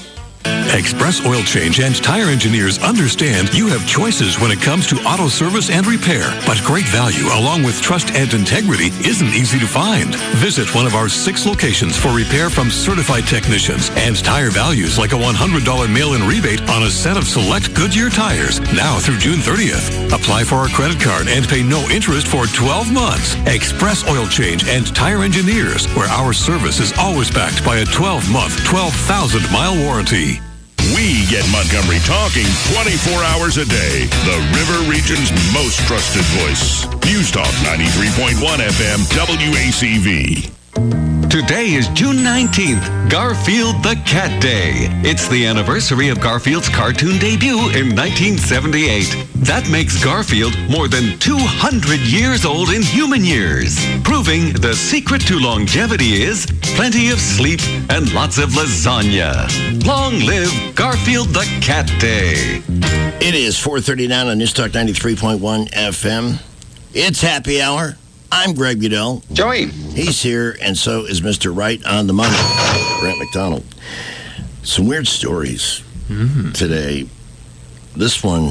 Express Oil Change and Tire Engineers understand you have choices when it comes to auto service and repair, but great value along with trust and integrity isn't easy to find. Visit one of our six locations for repair from certified technicians and tire values like a one hundred dollars mail-in rebate on a set of select Goodyear tires now through June thirtieth. Apply for our credit card and pay no interest for twelve months. Express Oil Change and Tire Engineers, where our service is always backed by a twelve-month, twelve thousand mile warranty. We get Montgomery talking twenty-four hours a day. The River Region's most trusted voice. News Talk ninety-three point one F M W A C V. Today is June nineteenth, Garfield the Cat Day. It's the anniversary of Garfield's cartoon debut in nineteen seventy-eight. That makes Garfield more than two hundred years old in human years, proving the secret to longevity is plenty of sleep and lots of lasagna. Long live Garfield the Cat Day. It is four thirty-nine on News Talk ninety-three point one F M. It's happy hour. I'm Greg Goodell. Joey. He's here, and so is Mister Right on the Money, Brent McDonald. Some weird stories mm-hmm. today. This one,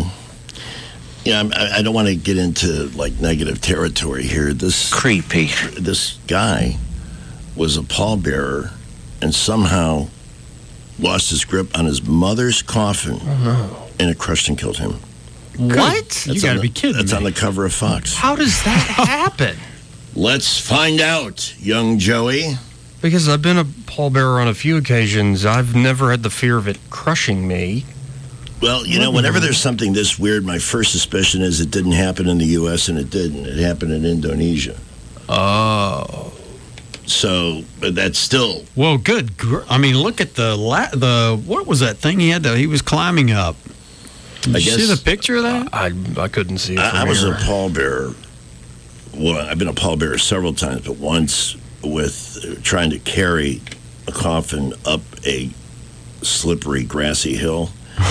you know, I, I don't want to get into, like, negative territory here. This Creepy. This guy was a pallbearer and somehow lost his grip on his mother's coffin, oh, no. and it crushed and killed him. What? That's You got to the, be kidding That's me. on the cover of Fox. How does that happen? Let's find out, young Joey. Because I've been a pallbearer on a few occasions. I've never had the fear of it crushing me. Well, you know, whenever there's something this weird, my first suspicion is it didn't happen in the U S, and it didn't. It happened in Indonesia. Oh. So, but that's still... Well, good. gr- I mean, look at the, la- the what was that thing he had to, he was climbing up? Did I you guess- see the picture of that? I, I couldn't see it I, from I was here. a pallbearer. Well, I've been a pallbearer several times, but once with uh, trying to carry a coffin up a slippery, grassy hill.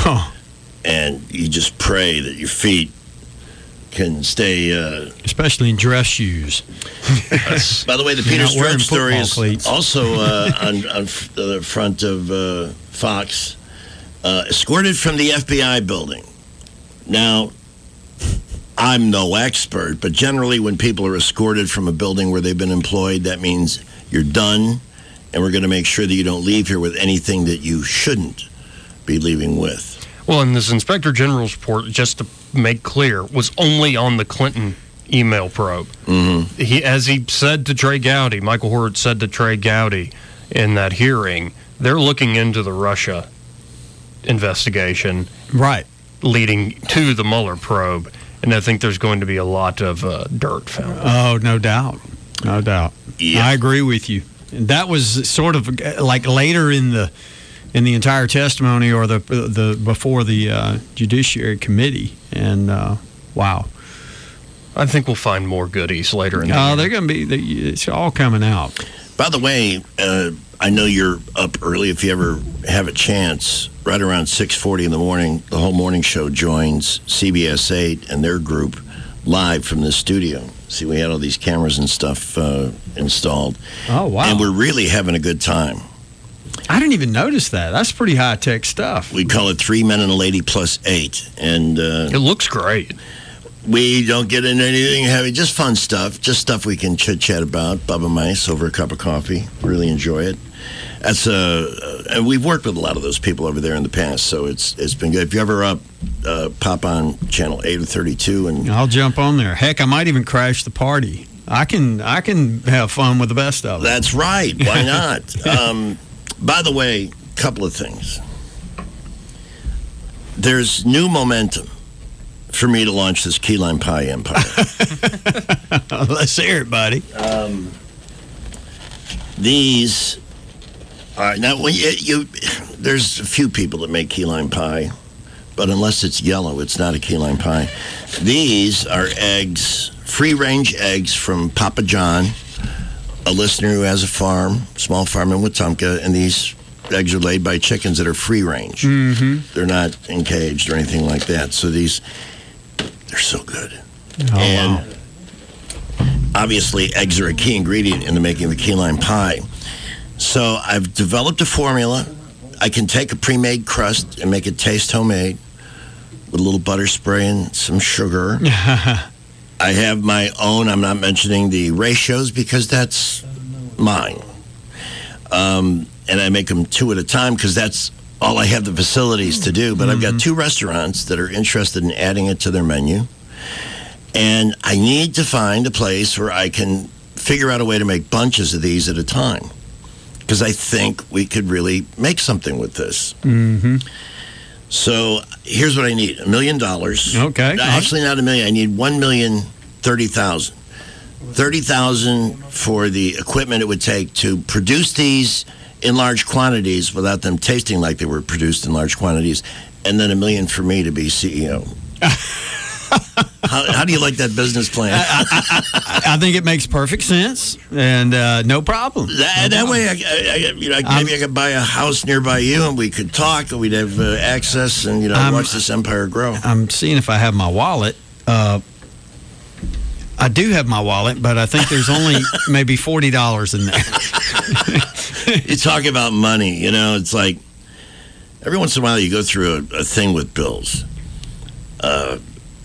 And you just pray that your feet can stay... Uh, Especially in dress shoes. By the way, the You're Peter not wearing Strzok story football is cleats. also uh, on, on f- the front of uh, Fox. Uh, escorted from the F B I building. Now, I'm no expert, but generally when people are escorted from a building where they've been employed, that means you're done, and we're going to make sure that you don't leave here with anything that you shouldn't be leaving with. Well, and this Inspector General's report, just to make clear, was only on the Clinton email probe. Mm-hmm. He, as he said to Trey Gowdy, Michael Hort said to Trey Gowdy in that hearing, they're looking into the Russia investigation. Right. Leading to the Mueller probe. And I think there's going to be a lot of uh, dirt found. Oh, no doubt. No doubt. Yeah. I agree with you. And that was sort of like later in the in the entire testimony or the the before the uh, Judiciary Committee. And uh, wow. I think we'll find more goodies later in the Oh, year. they're going to be, it's all coming out. By the way, uh, I know you're up early. If you ever have a chance, right around six forty in the morning, the whole morning show joins C B S eight and their group live from the studio. See, we had all these cameras and stuff uh, installed. Oh, wow. And we're really having a good time. I didn't even notice that. That's pretty high-tech stuff. We call it Three Men and a Lady Plus Eight. And uh, it looks great. We don't get into anything heavy, just fun stuff, just stuff we can chit-chat about. Bubba Mice over a cup of coffee. Really enjoy it. That's uh, and we've worked with a lot of those people over there in the past, so it's it's been good. If you're ever up, uh, pop on channel eight or thirty-two, and I'll jump on there. Heck, I might even crash the party. I can I can have fun with the best of them. That's right. Why not? um, by the way, a couple of things. There's new momentum for me to launch this key lime pie empire. Let's hear it, buddy. Um, these are now when you, you there's a few people that make key lime pie, but unless it's yellow, it's not a key lime pie. These are eggs, free range eggs from Papa John, a listener who has a farm, small farm in Wetumpka, and these eggs are laid by chickens that are free range. Mm-hmm. They're not encaged or anything like that. So these, they're so good. Oh, and wow. Obviously, eggs are a key ingredient in the making of the key lime pie. So I've developed a formula. I can take a pre-made crust and make it taste homemade with a little butter spray and some sugar. I have my own. I'm not mentioning the ratios because that's mine. Um, and I make them two at a time because that's all I have the facilities to do. But mm-hmm. I've got two restaurants that are interested in adding it to their menu. And I need to find a place where I can figure out a way to make bunches of these at a time. Because I think we could really make something with this. Mm-hmm. So here's what I need: a million dollars. Okay. No, actually, not a million. I need one million thirty thousand. Thirty thousand for the equipment it would take to produce these in large quantities without them tasting like they were produced in large quantities, and then a million for me to be C E O. how, how do you like that business plan? I, I, I think it makes perfect sense, and uh, no problem. That, no that problem. way, I, I, you know, maybe I could buy a house nearby you, and we could talk, and we'd have uh, access, and you know, I'm, watch this empire grow. I'm seeing if I have my wallet. Uh, I do have my wallet, but I think there's only maybe forty dollars in there. You talk about money, you know, it's like every once in a while you go through a, a thing with bills. Uh,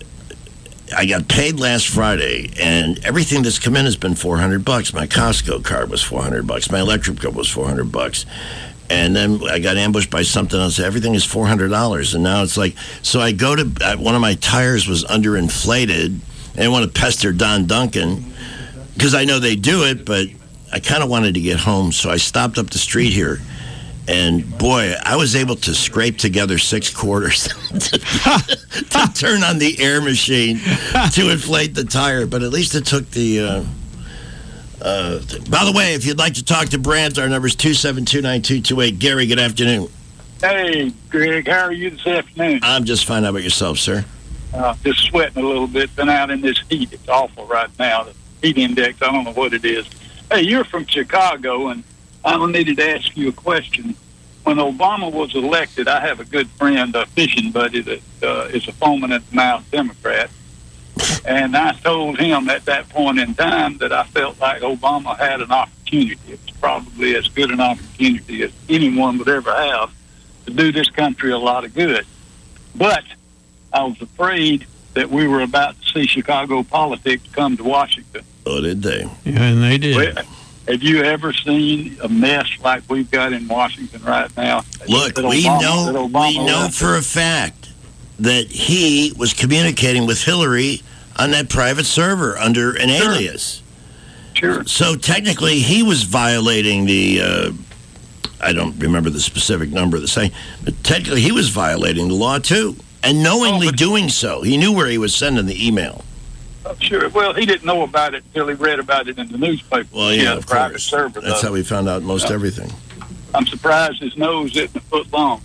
I got paid last Friday, and everything that's come in has been four hundred bucks. My Costco card was four hundred bucks. My electric bill was four hundred bucks. And then I got ambushed by something else. Everything is four hundred dollars. And now it's like, so I go to, uh, one of my tires was underinflated. And I want to pester Don Duncan because I know they do it, but I kind of wanted to get home. So I stopped up the street here. And boy, I was able to scrape together six quarters to, to turn on the air machine to inflate the tire. But at least it took the... Uh, uh, by the way, if you'd like to talk to Brandt, our number is two seven two, nine two two eight. Gary, good afternoon. Hey, Greg, how are you this afternoon? I'm just fine. How about yourself, sir? Uh, just sweating a little bit. Been out in this heat. It's awful right now. The heat index, I don't know what it is. Hey, you're from Chicago, and I needed to ask you a question. When Obama was elected, I have a good friend, a fishing buddy, that uh, is a fulminant now Democrat. And I told him at that point in time that I felt like Obama had an opportunity. It's probably as good an opportunity as anyone would ever have to do this country a lot of good. But I was afraid that we were about to see Chicago politics come to Washington. Oh, did they? Yeah, and they did. Well, have you ever seen a mess like we've got in Washington right now? Look, That we Obama- know that Obama we know left. for a fact that he was communicating with Hillary on that private server under an Sure. alias. Sure. So technically, he was violating the uh, I don't remember the specific number of the saying, but technically he was violating the law too, and knowingly Oh, but- doing so. He knew where he was sending the email. Oh, sure. Well, he didn't know about it until he read about it in the newspaper. Well, He yeah, had a of private course. server, That's though. how we found out most Yeah. everything. I'm surprised his nose isn't a foot long.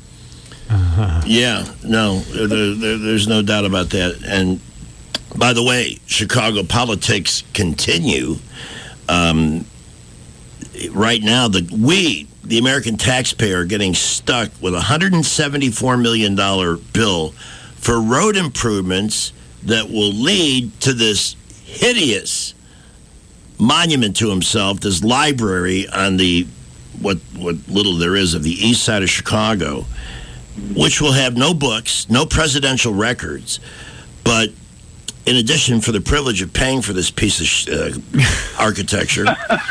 Yeah, no, there, there, there's no doubt about that. And by the way, Chicago politics continue. Um, right now, the we, the American taxpayer, are getting stuck with a one hundred seventy-four million dollars bill for road improvements that will lead to this hideous monument to himself, this library on the what what little there is of the east side of Chicago, which will have no books, no presidential records, but in addition, for the privilege of paying for this piece of sh- uh, architecture,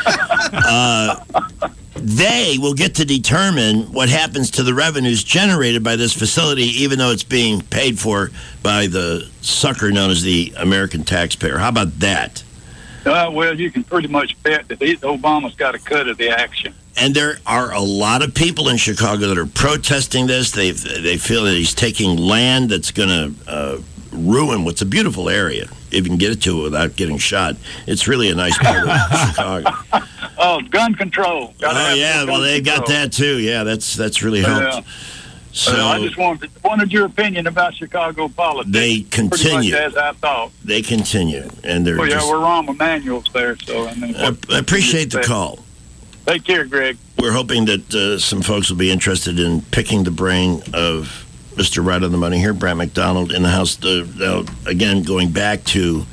uh, they will get to determine what happens to the revenues generated by this facility, even though it's being paid for by the sucker known as the American taxpayer. How about that? Uh, well, you can pretty much bet that he, Obama's got a cut of the action. And there are a lot of people in Chicago that are protesting this. They they feel that he's taking land that's going to uh, ruin what's a beautiful area. If you can get it to it without getting shot, it's really a nice part of Chicago. Oh, gun control. Gotta Oh have yeah, gun well they got control. that too. Yeah, that's that's really helped. Yeah. So Uh, I just wanted wanted your opinion about Chicago politics. they Pretty continue. much as I thought. They continue, and they're Well, yeah, just. we're Rahm Emanuel's there, so I mean. I I appreciate the call. Take care, Greg. We're hoping that uh, some folks will be interested in picking the brain of Mister Right on the Money here, Brant McDonald, in the house. Uh, now, again, going back to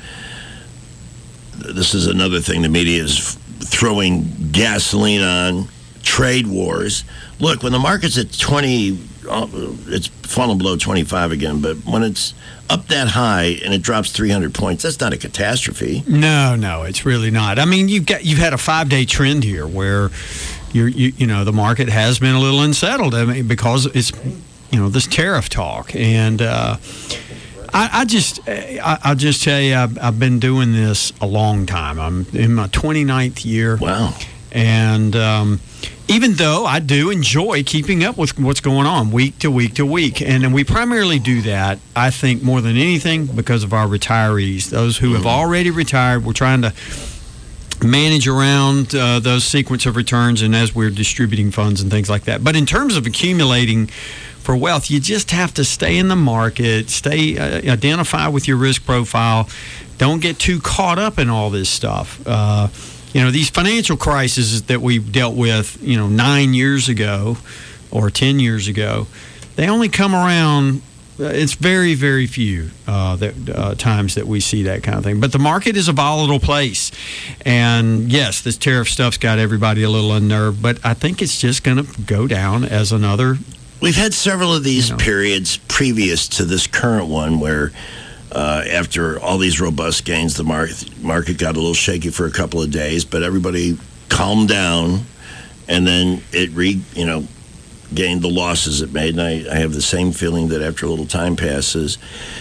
this is another thing the media is f- throwing gasoline on, trade wars. Look, when the market's at twenty, uh, it's fallen below twenty-five again, but when it's up that high and it drops three hundred points, that's not a catastrophe. No, no, it's really not. I mean, you've got you've had a five day trend here where you're you, you know the market has been a little unsettled. I mean, because it's you know this tariff talk, and uh, I, I just I, I'll just tell you I've, I've been doing this a long time. I'm in my twenty-ninth year. Wow. And um, even though I do enjoy keeping up with what's going on week to week to week, and, and we primarily do that, I think, more than anything because of our retirees, those who have already retired. We're trying to manage around uh, those sequence of returns and as we're distributing funds and things like that. But in terms of accumulating for wealth, you just have to stay in the market, stay uh, identify with your risk profile. Don't get too caught up in all this stuff. Uh, You know, these financial crises that we dealt with, you know, nine years ago or ten years ago, they only come around, it's very, very few uh, that, uh, times that we see that kind of thing. But the market is a volatile place. And, yes, this tariff stuff's got everybody a little unnerved, but I think it's just going to go down as another. We've had several of these you know, periods previous to this current one where Uh, after all these robust gains, the market market got a little shaky for a couple of days, but everybody calmed down, and then it re you know gained the losses it made. And I, I have the same feeling that after a little time passes,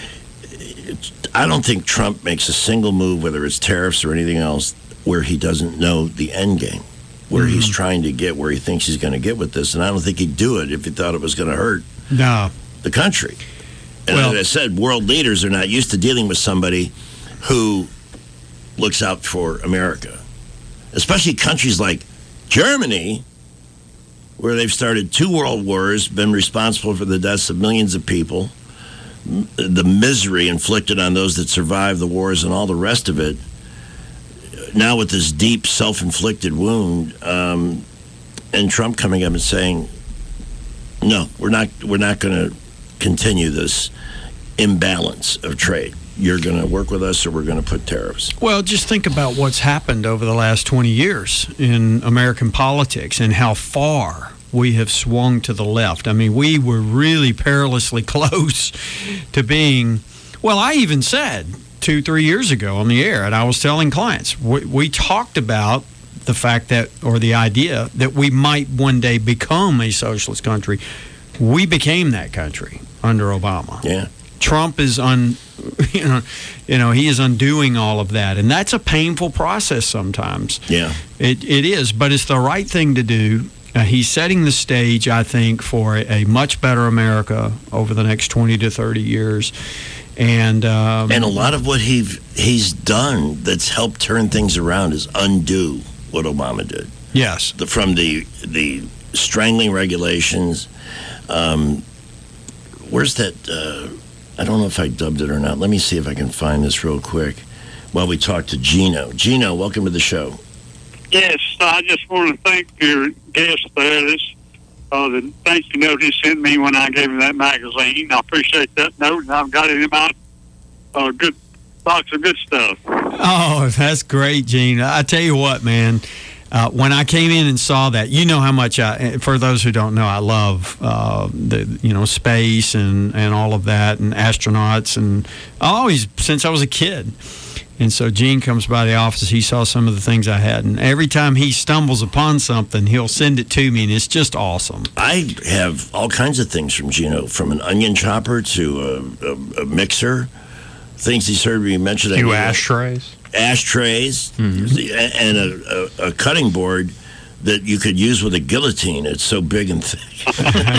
it, I don't think Trump makes a single move, whether it's tariffs or anything else, where he doesn't know the end game, where mm-hmm. he's trying to get where he thinks he's going to get with this. And I don't think he'd do it if he thought it was going to hurt no. the country. And well, as I said, world leaders are not used to dealing with somebody who looks out for America, especially countries like Germany, where they've started two world wars, been responsible for the deaths of millions of people, the misery inflicted on those that survived the wars and all the rest of it. Now with this deep self-inflicted wound, um, and Trump coming up and saying, no, we're not, we're not going to continue this imbalance of trade. You're going to work with us or we're going to put tariffs. Well, just think about what's happened over the last twenty years in American politics and how far we have swung to the left. I mean, we were really perilously close to being, well, I even said two, three years ago on the air, and I was telling clients, we, we talked about the fact that, or the idea that we might one day become a socialist country. We became that country under Obama. Yeah. Trump is un, you know, you know, he is undoing all of that, and that's a painful process sometimes. Yeah, it it is, but it's the right thing to do. uh, he's setting the stage, I think, for a, a much better America over the next twenty to thirty years. And um, and a lot of what he he's done that's helped turn things around is undo what Obama did. Yes. The, from the the strangling regulations. Um, where's that? Uh, I don't know if I dubbed it or not. Let me see if I can find this real quick while we talk to Gino. Gino, welcome to the show. Yes, I just want to thank your guest there. This, uh, the thank you note he sent me when I gave him that magazine. I appreciate that note, and I've got it in my uh, good box of good stuff. Oh, that's great, Gene. I tell you what, man. Uh, when I came in and saw that, you know how much I, for those who don't know, I love uh, the you know space and, and all of that and astronauts, and always since I was a kid. And so Gene comes by the office. He saw some of the things I had, and every time he stumbles upon something, he'll send it to me, and it's just awesome. I have all kinds of things from Gino, from an onion chopper to a, a, a mixer. Things he's heard me mention. A few ashtrays. Ashtrays, mm-hmm. and a, a, a cutting board that you could use with a guillotine. It's so big and thick.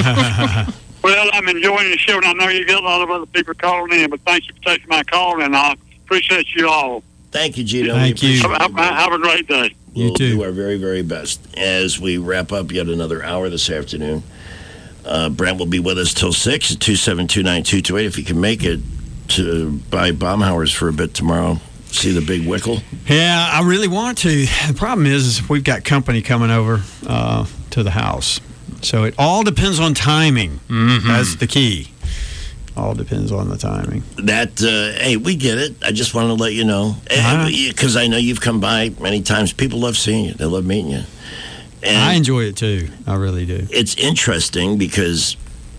Well, I'm enjoying the show, and I know you got a lot of other people calling in, but thank you for taking my call, and I appreciate you all. Thank you, Gino. Thank you. Have, have a great day. You we'll too. do our very, very best as we wrap up yet another hour this afternoon. Uh, Brent will be with us till six at two seven two, nine two two eight. If you can make it to buy Baumhauer's for a bit tomorrow. See the big Wickle? Yeah, I really want to. The problem is, is we've got company coming over uh, to the house. So it all depends on timing. Mm-hmm. That's the key. All depends on the timing. That, uh, hey, we get it. I just wanted to let you know. Because uh-huh. I know you've come by many times. People love seeing you. They love meeting you. And I enjoy it too. I really do. It's interesting because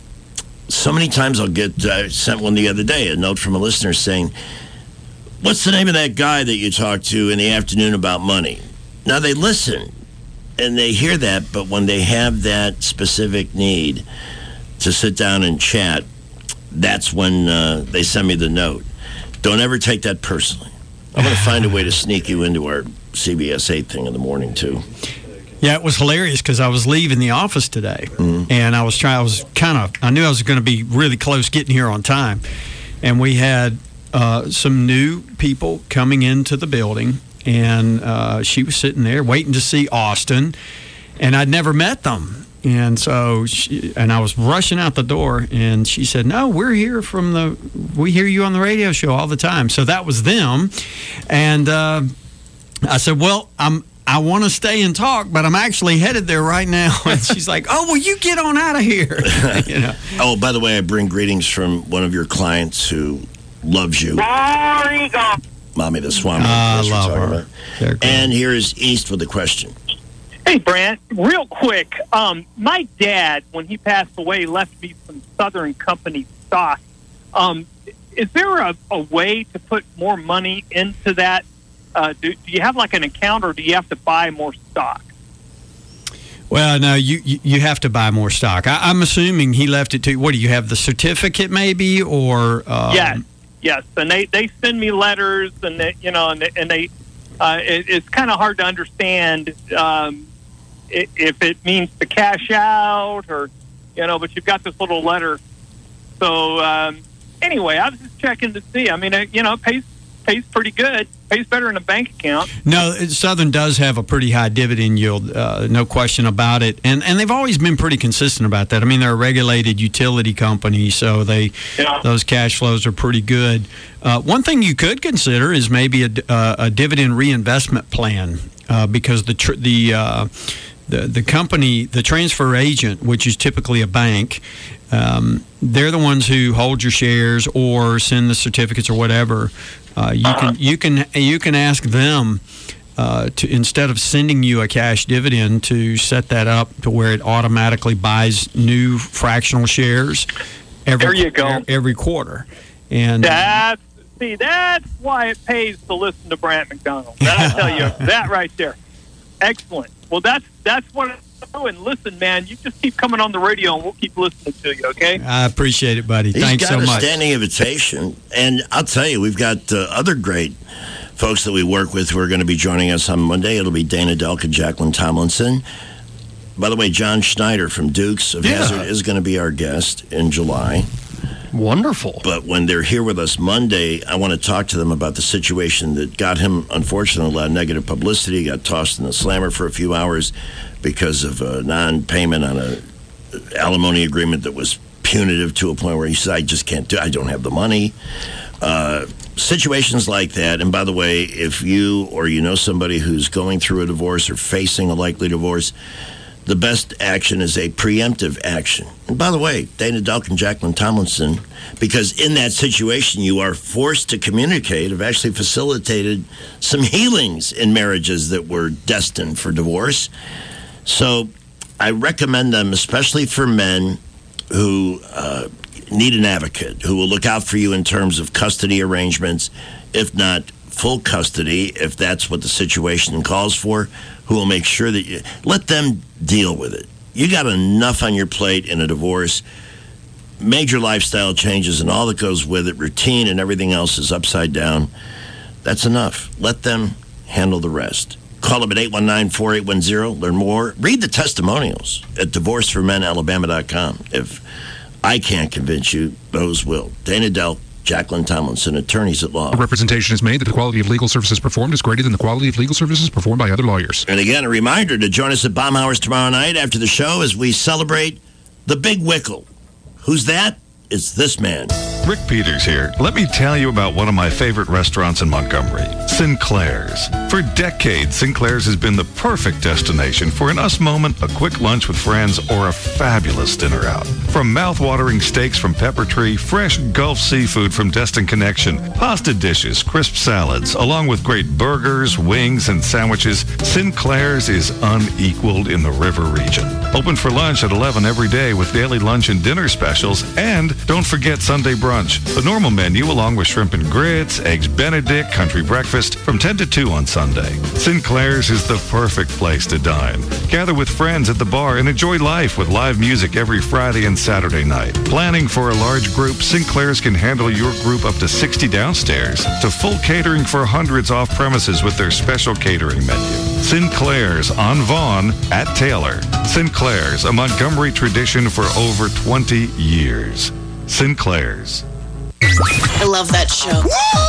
so many times I'll get, I sent one the other day, a note from a listener saying, what's the name of that guy that you talk to in the afternoon about money? Now, they listen, and they hear that, but when they have that specific need to sit down and chat, that's when uh, they send me the note. Don't ever take that personally. I'm going to find a way to sneak you into our C B S eight thing in the morning, too. Yeah, it was hilarious because I was leaving the office today, mm-hmm. and I was trying, I was kind of, I knew I was going to be really close getting here on time, and we had Uh, some new people coming into the building, and uh, she was sitting there waiting to see Austin, and I'd never met them. And so, she, and I was rushing out the door, and she said, no, we're here from the, we hear you on the radio show all the time. So that was them. And uh, I said, well, I'm, I want to stay and talk, but I'm actually headed there right now. And she's like, oh, well, you get on out of here. You know? Oh, by the way, I bring greetings from one of your clients who loves you. Mommy the Swami. I love her. And here is East with a question. Hey, Brant, real quick. Um, my dad, when he passed away, left me some Southern Company stock. Um, is there a, a way to put more money into that? Uh, do, do you have like an account, or do you have to buy more stock? Well, no, you, you, you have to buy more stock. I, I'm assuming he left it to you. What, do you have the certificate maybe, or? Um, yes, yes. And they, they send me letters, and they, you know, and they, and they uh, it, it's kind of hard to understand um, it, if it means to cash out or, you know, but you've got this little letter. So um, anyway, I was just checking to see. I mean, it, you know, it pays, pays pretty good. Pays better in a bank account. No, Southern does have a pretty high dividend yield, uh, no question about it. And and they've always been pretty consistent about that. I mean, they're a regulated utility company, so they yeah. those cash flows are pretty good. Uh, one thing you could consider is maybe a, uh, a dividend reinvestment plan, uh, because the tr- the uh, the the company, the transfer agent, which is typically a bank, um, they're the ones who hold your shares or send the certificates or whatever. Uh, you can you can you can ask them uh, to, instead of sending you a cash dividend, to set that up to where it automatically buys new fractional shares every there you go. every quarter. And that's see that's why it pays to listen to Brant McDonald. I tell you that right there. Excellent. Well, that's that's what. Oh, and listen, man, you just keep coming on the radio, and we'll keep listening to you, okay? I appreciate it, buddy. He's Thanks so much. He's got a standing invitation, and I'll tell you, we've got uh, other great folks that we work with who are going to be joining us on Monday. It'll be Dana Delk and Jacqueline Tomlinson. By the way, John Schneider from Dukes of Yeah. Hazzard is going to be our guest in July. Wonderful. But when they're here with us Monday, I want to talk to them about the situation that got him, unfortunately, a lot of negative publicity. He got tossed in the slammer for a few hours because of a non-payment on a alimony agreement that was punitive to a point where he said, I just can't do it. I don't have the money. Uh, situations like that. And by the way, if you or you know somebody who's going through a divorce or facing a likely divorce, the best action is a preemptive action. And by the way, Dana Delk and Jacqueline Tomlinson, because in that situation you are forced to communicate, have actually facilitated some healings in marriages that were destined for divorce. So I recommend them, especially for men who uh, need an advocate, who will look out for you in terms of custody arrangements, if not full custody, if that's what the situation calls for, who will make sure that you let them deal with it. You got enough on your plate in a divorce, major lifestyle changes and all that goes with it, routine and everything else is upside down. That's enough. Let them handle the rest. Call them at eight one nine, four eight one zero. Learn more. Read the testimonials at divorce for men alabama dot com. If I can't convince you, those will. Dana Delk, Jacqueline Tomlinson, attorneys at law. A representation is made that the quality of legal services performed is greater than the quality of legal services performed by other lawyers. And again, a reminder to join us at Baumhauer's tomorrow night after the show as we celebrate the Big Wickle. Who's that? It's this man. Rick Peters here. Let me tell you about one of my favorite restaurants in Montgomery, Sinclair's. For decades, Sinclair's has been the perfect destination for an us moment, a quick lunch with friends, or a fabulous dinner out. From mouth-watering steaks from Pepper Tree, fresh Gulf seafood from Destin Connection, pasta dishes, crisp salads, along with great burgers, wings, and sandwiches, Sinclair's is unequaled in the river region. Open for lunch at eleven every day with daily lunch and dinner specials, and don't forget Sunday brunch. The normal menu along with shrimp and grits, eggs Benedict, country breakfast from ten to two on Sunday. Sinclair's is the perfect place to dine. Gather with friends at the bar and enjoy life with live music every Friday and Saturday night. Planning for a large group, Sinclair's can handle your group up to sixty downstairs to full catering for hundreds off premises with their special catering menu. Sinclair's on Vaughn at Taylor. Sinclair's, a Montgomery tradition for over twenty years. Sinclair's. I love that show.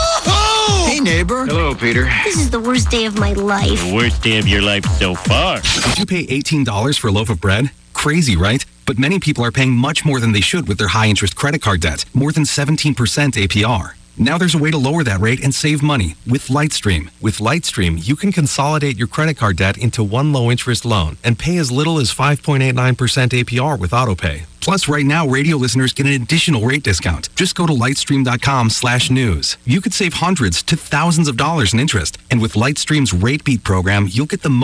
Hey, neighbor. Hello, Peter. This is the worst day of my life. The worst day of your life so far. Did you pay eighteen dollars for a loaf of bread? Crazy, right? But many people are paying much more than they should with their high-interest credit card debt, more than seventeen percent A P R. Now there's a way to lower that rate and save money with Lightstream. With Lightstream, you can consolidate your credit card debt into one low-interest loan and pay as little as five point eight nine percent A P R with AutoPay. Plus, right now, radio listeners get an additional rate discount. Just go to lightstream.com slash news. You could save hundreds to thousands of dollars in interest. And with Lightstream's Rate Beat program, you'll get the most